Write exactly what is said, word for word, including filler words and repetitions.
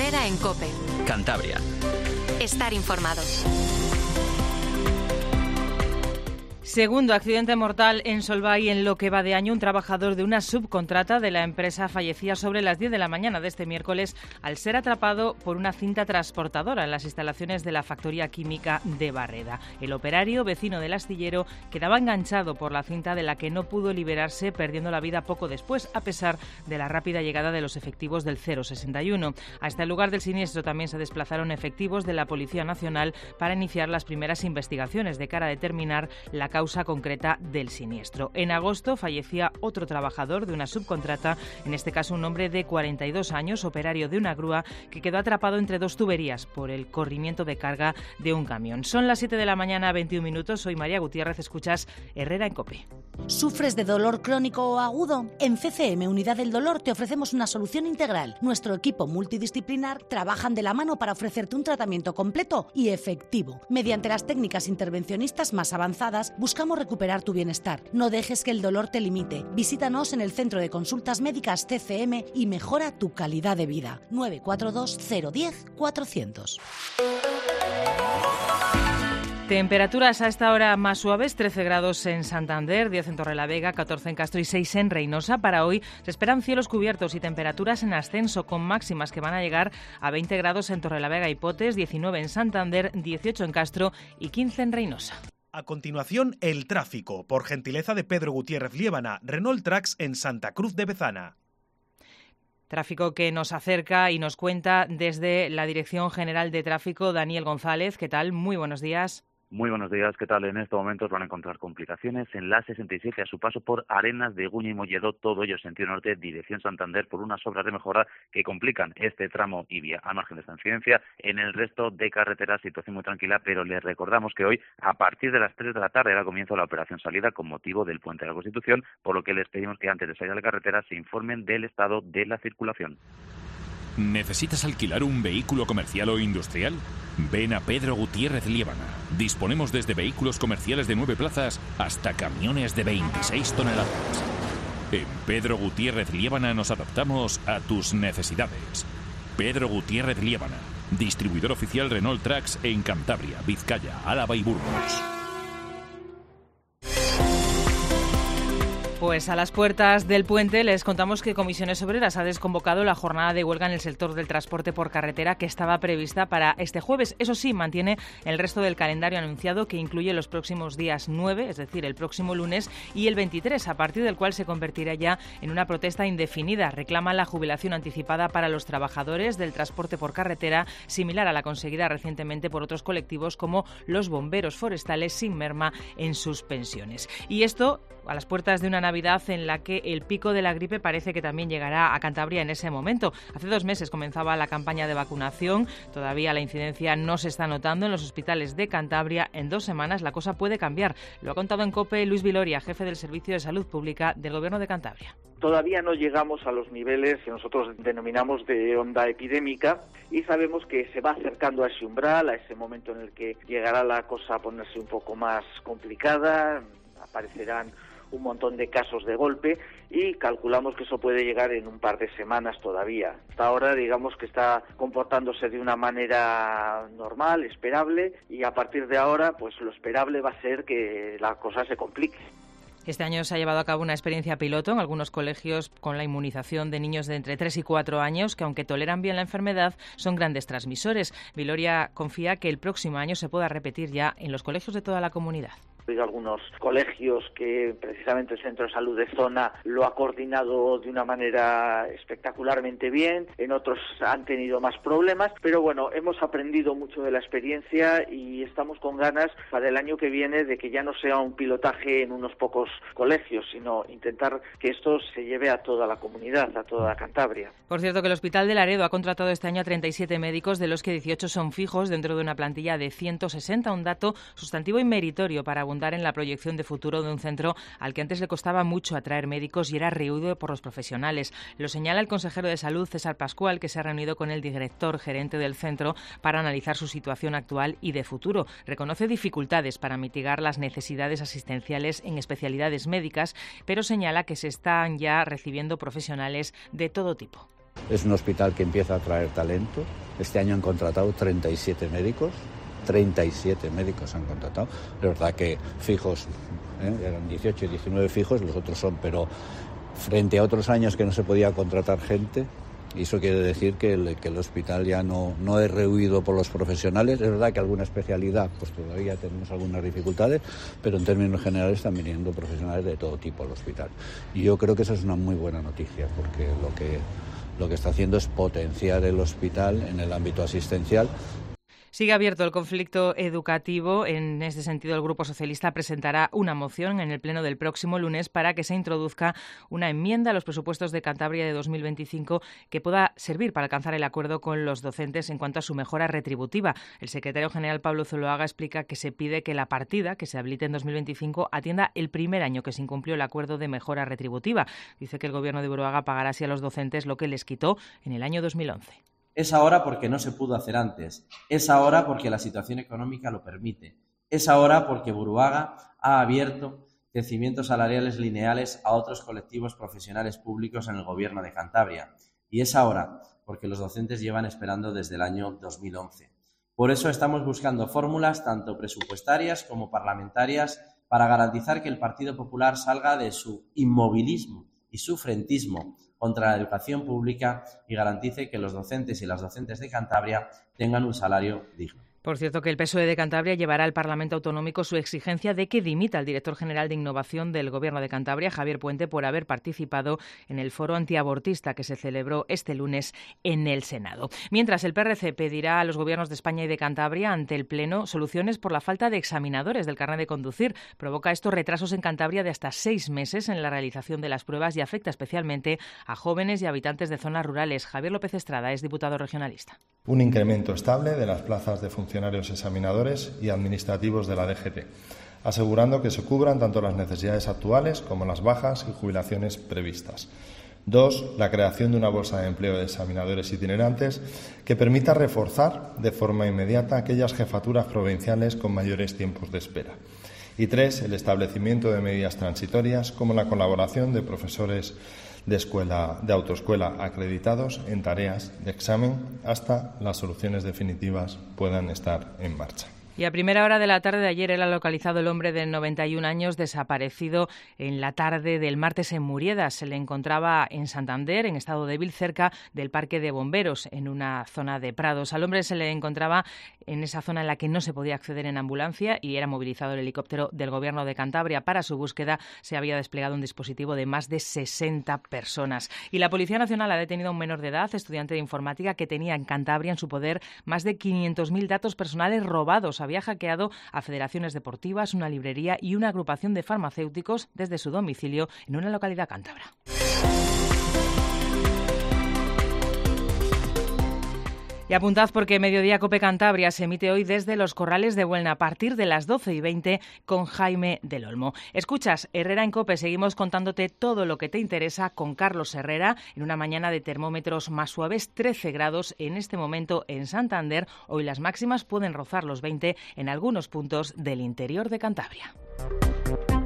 Herrera en COPE. Cantabria. Estar informado. Segundo accidente mortal en Solvay en lo que va de año. Un trabajador de una subcontrata de la empresa fallecía sobre las diez de la mañana de este miércoles al ser atrapado por una cinta transportadora en las instalaciones de la factoría química de Barreda. El operario, vecino del astillero, quedaba enganchado por la cinta de la que no pudo liberarse, perdiendo la vida poco después, a pesar de la rápida llegada de los efectivos del cero sesenta y uno. Hasta el lugar del siniestro también se desplazaron efectivos de la Policía Nacional para iniciar las primeras investigaciones de cara a determinar la causa causa concreta del siniestro. En agosto fallecía otro trabajador de una subcontrata, en este caso un hombre de cuarenta y dos años, operario de una grúa, que quedó atrapado entre dos tuberías por el corrimiento de carga de un camión. Son las siete de la mañana, veintiún minutos. Soy María Gutiérrez, escuchas Herrera en COPE. ¿Sufres de dolor crónico o agudo? En C C M Unidad del Dolor te ofrecemos una solución integral. Nuestro equipo multidisciplinar trabajan de la mano para ofrecerte un tratamiento completo y efectivo. Mediante las técnicas intervencionistas más avanzadas, buscamos recuperar tu bienestar. No dejes que el dolor te limite. Visítanos en el Centro de Consultas Médicas C C M y mejora tu calidad de vida. nueve cuatro dos cero uno cero cuatrocientos. Temperaturas a esta hora más suaves, trece grados en Santander, diez en Torrelavega, catorce en Castro y seis en Reynosa. Para hoy se esperan cielos cubiertos y temperaturas en ascenso, con máximas que van a llegar a veinte grados en Torrelavega y Potes, diecinueve en Santander, dieciocho en Castro y quince en Reynosa. A continuación, el tráfico, por gentileza de Pedro Gutiérrez Liébana, Renault Trax en Santa Cruz de Bezana. Tráfico que nos acerca y nos cuenta desde la Dirección General de Tráfico, Daniel González. ¿Qué tal? Muy buenos días. Muy buenos días, ¿qué tal? En estos momentos van a encontrar complicaciones en la sesenta y siete a su paso por Arenas de Guña y Molledo, todo ello sentido norte, dirección Santander, por unas obras de mejora que complican este tramo y vía a margen de esta incidencia. En el resto de carreteras, situación muy tranquila, pero les recordamos que hoy, a partir de las tres de la tarde, da comienzo la operación salida con motivo del Puente de la Constitución, por lo que les pedimos que antes de salir a la carretera se informen del estado de la circulación. ¿Necesitas alquilar un vehículo comercial o industrial? Ven a Pedro Gutiérrez Liébana. Disponemos desde vehículos comerciales de nueve plazas hasta camiones de veintiséis toneladas. En Pedro Gutiérrez Liébana nos adaptamos a tus necesidades. Pedro Gutiérrez Liébana, distribuidor oficial Renault Trax en Cantabria, Vizcaya, Álava y Burgos. Pues a las puertas del puente les contamos que Comisiones Obreras ha desconvocado la jornada de huelga en el sector del transporte por carretera que estaba prevista para este jueves. Eso sí, mantiene el resto del calendario anunciado, que incluye los próximos días nueve, es decir, el próximo lunes, y el veintitrés, a partir del cual se convertirá ya en una protesta indefinida. Reclama la jubilación anticipada para los trabajadores del transporte por carretera, similar a la conseguida recientemente por otros colectivos como los bomberos forestales, sin merma en sus pensiones. Y esto a las puertas de una Navidad en la que el pico de la gripe parece que también llegará a Cantabria en ese momento. Hace dos meses comenzaba la campaña de vacunación. Todavía la incidencia no se está notando en los hospitales de Cantabria. En dos semanas la cosa puede cambiar. Lo ha contado en COPE Luis Viloria, jefe del Servicio de Salud Pública del Gobierno de Cantabria. Todavía no llegamos a los niveles que nosotros denominamos de onda epidémica y sabemos que se va acercando a ese umbral, a ese momento en el que llegará la cosa a ponerse un poco más complicada, aparecerán un montón de casos de golpe y calculamos que eso puede llegar en un par de semanas todavía. Hasta ahora digamos que está comportándose de una manera normal, esperable, y a partir de ahora pues lo esperable va a ser que la cosa se complique. Este año se ha llevado a cabo una experiencia piloto en algunos colegios con la inmunización de niños de entre tres y cuatro años que, aunque toleran bien la enfermedad, son grandes transmisores. Viloria confía que el próximo año se pueda repetir ya en los colegios de toda la comunidad. Hay algunos colegios que precisamente el Centro de Salud de Zona lo ha coordinado de una manera espectacularmente bien, en otros han tenido más problemas, pero bueno, hemos aprendido mucho de la experiencia y estamos con ganas para el año que viene de que ya no sea un pilotaje en unos pocos colegios, sino intentar que esto se lleve a toda la comunidad, a toda Cantabria. Por cierto, que el Hospital de Laredo ha contratado este año a treinta y siete médicos, de los que dieciocho son fijos dentro de una plantilla de ciento sesenta, un dato sustantivo y meritorio para abundar en la proyección de futuro de un centro al que antes le costaba mucho atraer médicos y era rehuido por los profesionales. Lo señala el consejero de Salud, César Pascual, que se ha reunido con el director gerente del centro para analizar su situación actual y de futuro. Reconoce dificultades para mitigar las necesidades asistenciales en especialidades médicas, pero señala que se están ya recibiendo profesionales de todo tipo. es un hospital que empieza a atraer talento. Este año han contratado treinta y siete médicos, treinta y siete médicos han contratado. De verdad que fijos, ¿eh? eran dieciocho y diecinueve fijos, los otros son, pero frente a otros años que no se podía contratar gente, y eso quiere decir que el, que el hospital ya no, no es rehuido por los profesionales. Es verdad que alguna especialidad, pues todavía tenemos algunas dificultades, pero en términos generales están viniendo profesionales de todo tipo al hospital. Y yo creo que esa es una muy buena noticia, porque lo que, lo que está haciendo es potenciar el hospital en el ámbito asistencial. Sigue abierto el conflicto educativo. En este sentido, el Grupo Socialista presentará una moción en el Pleno del próximo lunes para que se introduzca una enmienda a los presupuestos de Cantabria de dos mil veinticinco que pueda servir para alcanzar el acuerdo con los docentes en cuanto a su mejora retributiva. El secretario general Pablo Zuloaga explica que se pide que la partida que se habilite en dos mil veinticinco atienda el primer año que se incumplió el acuerdo de mejora retributiva. Dice que el Gobierno de Buruaga pagará así a los docentes lo que les quitó en el año dos mil once. Es ahora porque no se pudo hacer antes. Es ahora porque la situación económica lo permite. Es ahora porque Buruaga ha abierto crecimientos salariales lineales a otros colectivos profesionales públicos en el Gobierno de Cantabria. Y es ahora porque los docentes llevan esperando desde el año dos mil once. Por eso estamos buscando fórmulas tanto presupuestarias como parlamentarias para garantizar que el Partido Popular salga de su inmovilismo y su frentismo contra la educación pública y garantice que los docentes y las docentes de Cantabria tengan un salario digno. Por cierto, que el P S O E de Cantabria llevará al Parlamento Autonómico su exigencia de que dimita el director general de Innovación del Gobierno de Cantabria, Javier Puente, por haber participado en el foro antiabortista que se celebró este lunes en el Senado. Mientras, el P R C pedirá a los gobiernos de España y de Cantabria ante el Pleno soluciones por la falta de examinadores del carnet de conducir. Provoca esto retrasos en Cantabria de hasta seis meses en la realización de las pruebas y afecta especialmente a jóvenes y habitantes de zonas rurales. Javier López Estrada es diputado regionalista. Un incremento estable de las plazas de funcionarios examinadores y administrativos de la D G T, asegurando que se cubran tanto las necesidades actuales como las bajas y jubilaciones previstas. Dos, la creación de una bolsa de empleo de examinadores itinerantes que permita reforzar de forma inmediata aquellas jefaturas provinciales con mayores tiempos de espera. Y tres, el establecimiento de medidas transitorias como la colaboración de profesores de escuela, de autoescuela acreditados en tareas de examen hasta las soluciones definitivas puedan estar en marcha. Y a primera hora de la tarde de ayer era localizado el hombre de noventa y un años desaparecido en la tarde del martes en Murieda. Se le encontraba en Santander, en estado débil, cerca del Parque de Bomberos, en una zona de prados. Al hombre se le encontraba en esa zona en la que no se podía acceder en ambulancia y era movilizado el helicóptero del Gobierno de Cantabria. Para su búsqueda se había desplegado un dispositivo de más de sesenta personas. Y la Policía Nacional ha detenido a un menor de edad, estudiante de informática, que tenía en Cantabria en su poder más de quinientos mil datos personales robados. Había hackeado a federaciones deportivas, una librería y una agrupación de farmacéuticos desde su domicilio en una localidad cántabra. Y apuntad porque Mediodía Cope Cantabria se emite hoy desde los Corrales de Buelna a partir de las doce y veinte con Jaime del Olmo. Escuchas Herrera en Cope, seguimos contándote todo lo que te interesa con Carlos Herrera en una mañana de termómetros más suaves, trece grados en este momento en Santander. Hoy las máximas pueden rozar los veinte en algunos puntos del interior de Cantabria.